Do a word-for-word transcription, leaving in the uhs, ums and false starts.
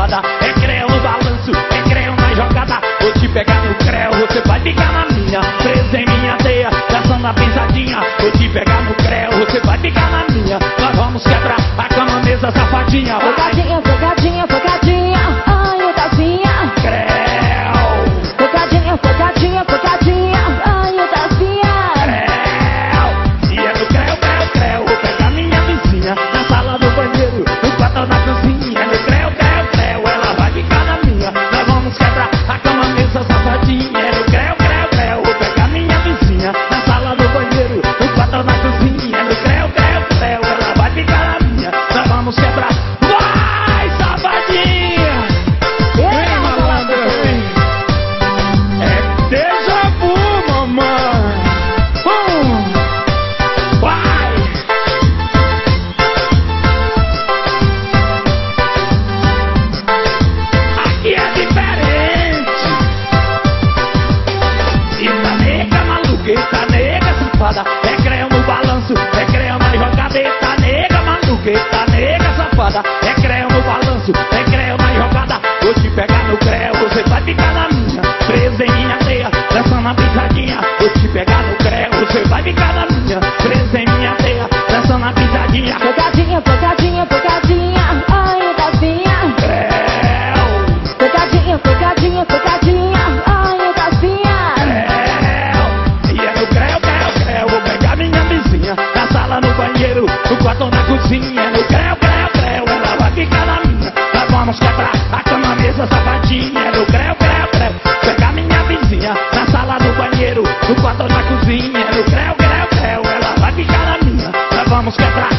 safada. É creu no balanço, é creu na jogada. Vou te pegar no creu, você vai ficar na minha. Presa em minha teia, dançando a pisadinha. Vou te pegar no creu, você vai ficar na minha. Nós vamos quebrar a cama, mesa, safadinha. Focadinha, focadinha, focadinha. Ai, eu tacinha. Creu. Focadinha, focadinha, focadinha. Ai, eu tacinha. Creu. E é no creu, creu, creu. Vou pegar minha vizinha na sala do banheiro, no quarto da cozinha. É no creu, creu, creu. Ela vai ficar na minha. Nós vamos quebrar a cama, mesa, safadinha. É no creu, creu, creu. Vou pegar minha vizinha na sala do banheiro, no quarto da cozinha. É no creu, creu, creu. Ela vai ficar na minha. Nós vamos quebrar. Vai, safadinha! Vem, malandro, vem! É déjà vu, mamãe! Hum. Vai! Aqui é diferente! Eita nega maluca, eita nega safada. É creu no balanço, é creu na jogada. Eita nega maluca, eita nega safada. É creu no balanço, é creu na jogada. Vou te pegar no creu, você vai ficar na minha. Presa em minha teia, dançando a pisadinha. Vou te pegar no creu, você vai ficar na minha. Presa em minha teia, dançando a pisadinha. Focadinha, focadinha, focadinha. Ai, eu tacinha. Creu. Focadinha, focadinha, focadinha. Ai, eu tacinha. Creu. E é no creu, creu, creu. Vou pegar minha vizinha na sala, no banheiro, no quarto, na cozinha. É no creu, creu, creu. Ela vai ficar na minha. Nós vamos quebrar a cama, mesa, safadinha. É no creu, creu, creu. Pegar minha vizinha na sala, no banheiro, no quarto, na cozinha. É no creu, creu, creu. Ela vai ficar na minha. Nós vamos quebrar